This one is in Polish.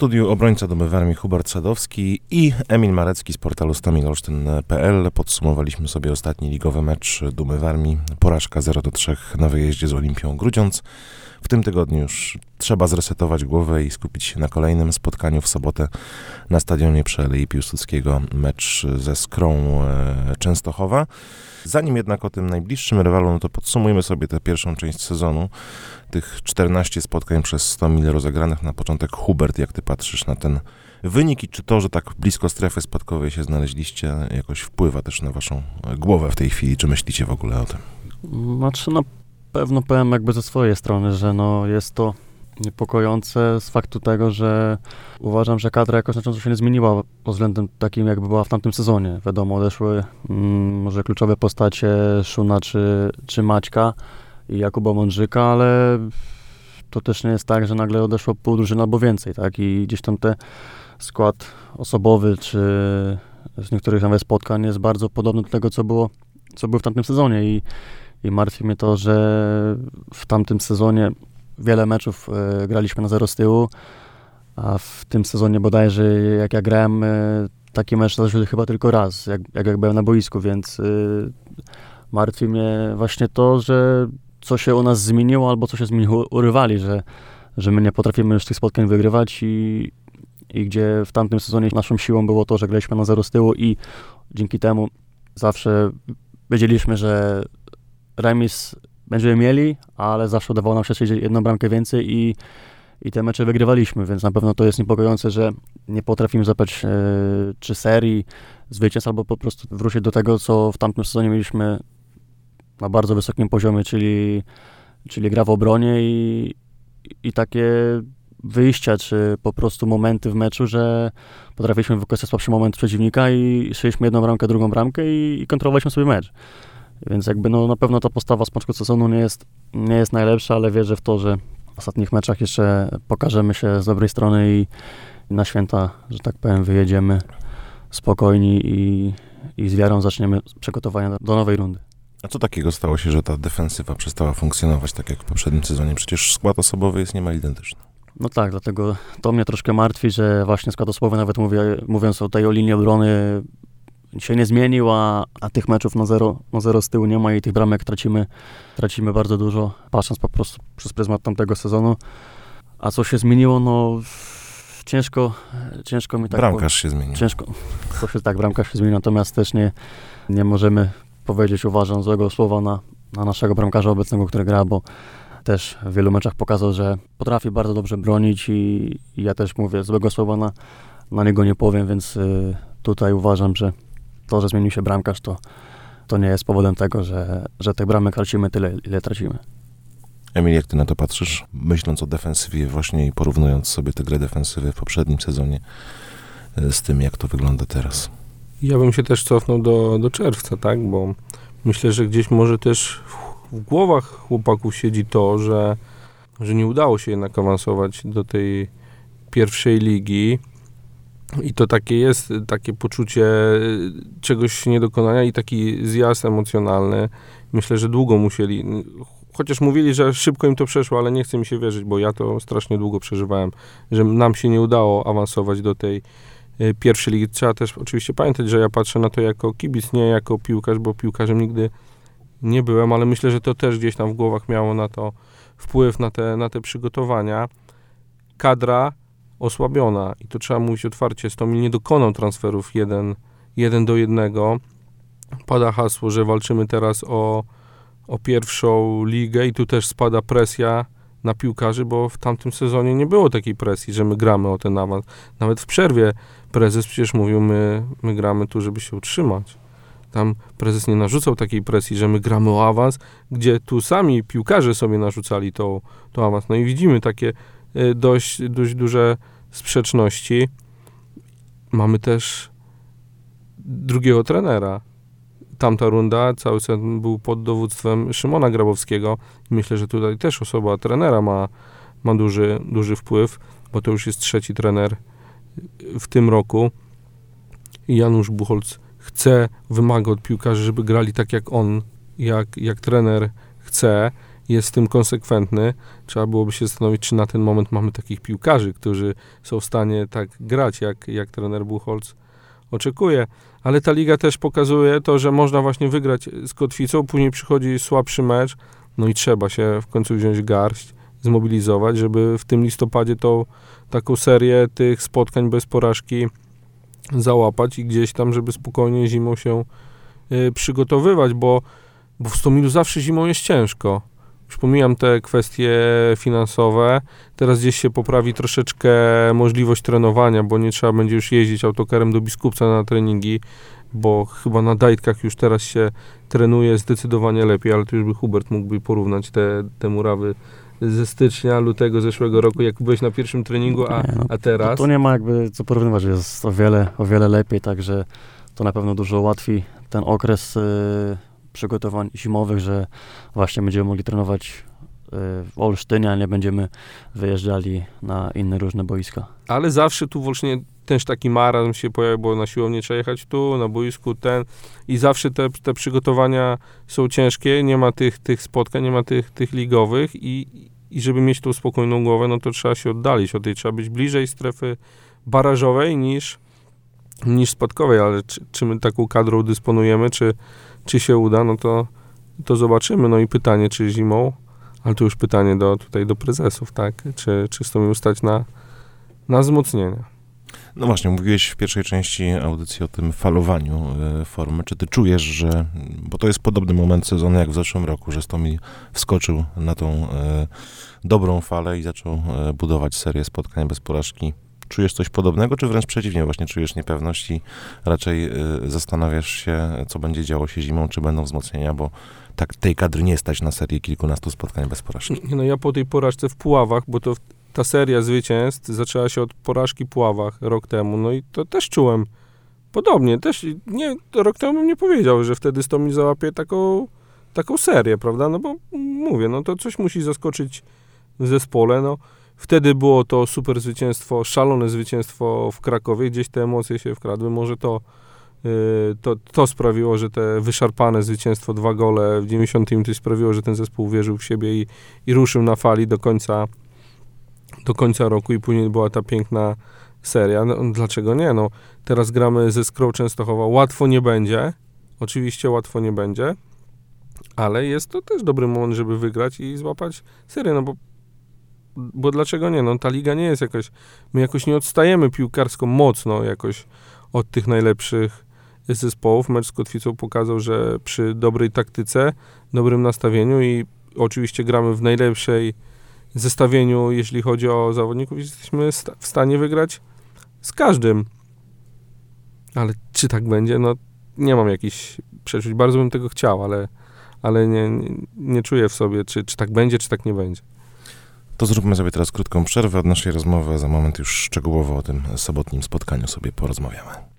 studiu obrońca Dumy Warmii Hubert Sadowski i Emil Marecki z portalu stamilolsztyn.pl. Podsumowaliśmy sobie ostatni ligowy mecz Dumy Warmii. Porażka 0-3 na wyjeździe z Olimpią Grudziądz. W tym tygodniu już trzeba zresetować głowę i skupić się na kolejnym spotkaniu w sobotę na stadionie przy Alei Piłsudskiego. Mecz ze Skrą Częstochowa. Zanim jednak o tym najbliższym rywalu, no to podsumujmy sobie tę pierwszą część sezonu. Tych 14 spotkań przez 100 mil rozegranych na początek. Hubert, jak ty patrzysz na ten wynik i czy to, że tak blisko strefy spadkowej się znaleźliście, jakoś wpływa też na waszą głowę w tej chwili? Czy myślicie w ogóle o tym? Znaczy na pewno powiem jakby ze swojej strony, że no jest to niepokojące z faktu tego, że uważam, że kadra jakoś znacząco się nie zmieniła pod względem takim, jakby była w tamtym sezonie. Wiadomo, odeszły może kluczowe postacie Szuna czy Maćka i Jakuba Mądrzyka, ale to też nie jest tak, że nagle odeszło pół drużyny albo więcej, tak? I gdzieś tam ten skład osobowy, czy z niektórych nawet spotkań jest bardzo podobny do tego, co było w tamtym sezonie i martwi mnie to, że w tamtym sezonie wiele meczów graliśmy na 0 z tyłu, a w tym sezonie bodajże, jak ja grałem, taki mecz zdarzył się chyba tylko raz, jak byłem na boisku, więc martwi mnie właśnie to, że co się u nas zmieniło, albo co się zmieniło u rywali, że my nie potrafimy już tych spotkań wygrywać i gdzie w tamtym sezonie naszą siłą było to, że graliśmy na 0 z tyłu i dzięki temu zawsze wiedzieliśmy, że remis będziemy mieli, ale zawsze udawało nam się strzelić jedną bramkę więcej i te mecze wygrywaliśmy, więc na pewno to jest niepokojące, że nie potrafimy zapać czy serii zwycięstw, albo po prostu wrócić do tego, co w tamtym sezonie mieliśmy na bardzo wysokim poziomie, czyli gra w obronie i takie wyjścia, czy po prostu momenty w meczu, że potrafiliśmy wykorzystać słabszy moment przeciwnika i strzeliśmy jedną bramkę, drugą bramkę i kontrolowaliśmy sobie mecz. Więc jakby no na pewno ta postawa z początku sezonu nie jest najlepsza, ale wierzę w to, że w ostatnich meczach jeszcze pokażemy się z dobrej strony i na święta, że tak powiem, wyjedziemy spokojni i z wiarą zaczniemy przygotowania do nowej rundy. A co takiego stało się, że ta defensywa przestała funkcjonować tak jak w poprzednim sezonie? Przecież skład osobowy jest niemal identyczny. No tak, dlatego to mnie troszkę martwi, że właśnie skład osobowy, nawet mówiąc o tej linii obrony, się nie zmienił, a tych meczów na zero z tyłu nie ma i tych bramek tracimy bardzo dużo, patrząc po prostu przez pryzmat tamtego sezonu. A co się zmieniło, no ciężko mi tak... Bramkarz się zmienił. Bramkarz się zmienił, natomiast też nie możemy powiedzieć, uważam, złego słowa na naszego bramkarza obecnego, który gra, bo też w wielu meczach pokazał, że potrafi bardzo dobrze bronić i ja też mówię, złego słowa na niego nie powiem, więc tutaj uważam, że to, że zmienił się bramkarz, to nie jest powodem tego, że tych bramek tracimy tyle, ile tracimy. Emil, jak ty na to patrzysz, myśląc o defensywie właśnie i porównując sobie tę grę defensywy w poprzednim sezonie z tym, jak to wygląda teraz? Ja bym się też cofnął do czerwca, tak, bo myślę, że gdzieś może też w głowach chłopaków siedzi to, że nie udało się jednak awansować do tej pierwszej ligi. I to takie poczucie czegoś niedokonania i taki zjazd emocjonalny. Myślę, że długo musieli, chociaż mówili, że szybko im to przeszło, ale nie chce mi się wierzyć, bo ja to strasznie długo przeżywałem, że nam się nie udało awansować do tej pierwszej ligi. Trzeba też oczywiście pamiętać, że ja patrzę na to jako kibic, nie jako piłkarz, bo piłkarzem nigdy nie byłem, ale myślę, że to też gdzieś tam w głowach miało na to wpływ, na te przygotowania. Kadra osłabiona i to trzeba mówić otwarcie. Stomil nie dokonał transferów 1-1. Pada hasło, że walczymy teraz o pierwszą ligę i tu też spada presja na piłkarzy, bo w tamtym sezonie nie było takiej presji, że my gramy o ten awans. Nawet w przerwie prezes przecież mówił, my gramy tu, żeby się utrzymać. Tam prezes nie narzucał takiej presji, że my gramy o awans, gdzie tu sami piłkarze sobie narzucali to awans. No i widzimy takie dość duże sprzeczności. Mamy też drugiego trenera. Tamta runda, cały sezon był pod dowództwem Szymona Grabowskiego. Myślę, że tutaj też osoba trenera ma duży wpływ, bo to już jest trzeci trener w tym roku. Janusz Buchholz wymaga od piłkarzy, żeby grali tak jak on, jak trener chce jest w tym konsekwentny. Trzeba byłoby się zastanowić, czy na ten moment mamy takich piłkarzy, którzy są w stanie tak grać, jak trener Buchholz oczekuje. Ale ta liga też pokazuje to, że można właśnie wygrać z Kotwicą, później przychodzi słabszy mecz, no i trzeba się w końcu wziąć garść, zmobilizować, żeby w tym listopadzie tą taką serię tych spotkań bez porażki załapać i gdzieś tam, żeby spokojnie zimą się przygotowywać, bo w Stomilu zawsze zimą jest ciężko. Już pomijam te kwestie finansowe, teraz gdzieś się poprawi troszeczkę możliwość trenowania, bo nie trzeba będzie już jeździć autokarem do Biskupca na treningi, bo chyba na Dajtkach już teraz się trenuje zdecydowanie lepiej, ale to już by Hubert mógłby porównać te murawy ze stycznia, lutego zeszłego roku, jak byłeś na pierwszym treningu, a teraz? To nie ma jakby co porównywać, jest o wiele lepiej, także to na pewno dużo ułatwi ten okres przygotowań zimowych, że właśnie będziemy mogli trenować w Olsztynie, a nie będziemy wyjeżdżali na inne różne boiska. Ale zawsze tu w Olsztynie też taki marazm się pojawia, bo na siłownię trzeba jechać tu, na boisku i zawsze te przygotowania są ciężkie, nie ma tych spotkań, nie ma tych ligowych i żeby mieć tą spokojną głowę, no to trzeba się oddalić od tej, trzeba być bliżej strefy barażowej niż spadkowej, ale czy my taką kadrą dysponujemy, czy się uda, no to zobaczymy. No i pytanie, czy zimą, ale to już pytanie do prezesów, tak? Czy Stomilu stać na wzmocnienia. No właśnie, mówiłeś w pierwszej części audycji o tym falowaniu formy. Czy ty czujesz, że, bo to jest podobny moment sezonu jak w zeszłym roku, że Stomil wskoczył na tą dobrą falę i zaczął budować serię spotkań bez porażki. Czujesz coś podobnego, czy wręcz przeciwnie, właśnie czujesz niepewność i raczej zastanawiasz się, co będzie działo się zimą, czy będą wzmocnienia, bo tak tej kadry nie stać na serię kilkunastu spotkań bez porażki. No ja po tej porażce w Puławach, bo to ta seria zwycięstw zaczęła się od porażki w Puławach rok temu, no i to też czułem podobnie, rok temu bym nie powiedział, że wtedy Stomil załapie taką serię, prawda, no bo mówię, no to coś musi zaskoczyć w zespole, no. Wtedy było to super zwycięstwo, szalone zwycięstwo w Krakowie, gdzieś te emocje się wkradły, może to sprawiło, że te wyszarpane zwycięstwo, 2 gole w 90 minucie sprawiło, że ten zespół wierzył w siebie i ruszył na fali do końca roku i później była ta piękna seria. No, dlaczego nie? No, teraz gramy ze Skrą Częstochowa. Łatwo nie będzie. Oczywiście łatwo nie będzie, ale jest to też dobry moment, żeby wygrać i złapać serię, no bo dlaczego nie? No ta liga nie jest my jakoś nie odstajemy piłkarsko mocno jakoś od tych najlepszych zespołów. Mecz z Kotwicą pokazał, że przy dobrej taktyce, dobrym nastawieniu i oczywiście gramy w najlepszej zestawieniu, jeśli chodzi o zawodników, jesteśmy w stanie wygrać z każdym. Ale czy tak będzie? No nie mam jakichś przeczuć. Bardzo bym tego chciał, ale nie czuję w sobie, czy tak będzie, czy tak nie będzie. To zróbmy sobie teraz krótką przerwę od naszej rozmowy, a za moment już szczegółowo o tym sobotnim spotkaniu sobie porozmawiamy.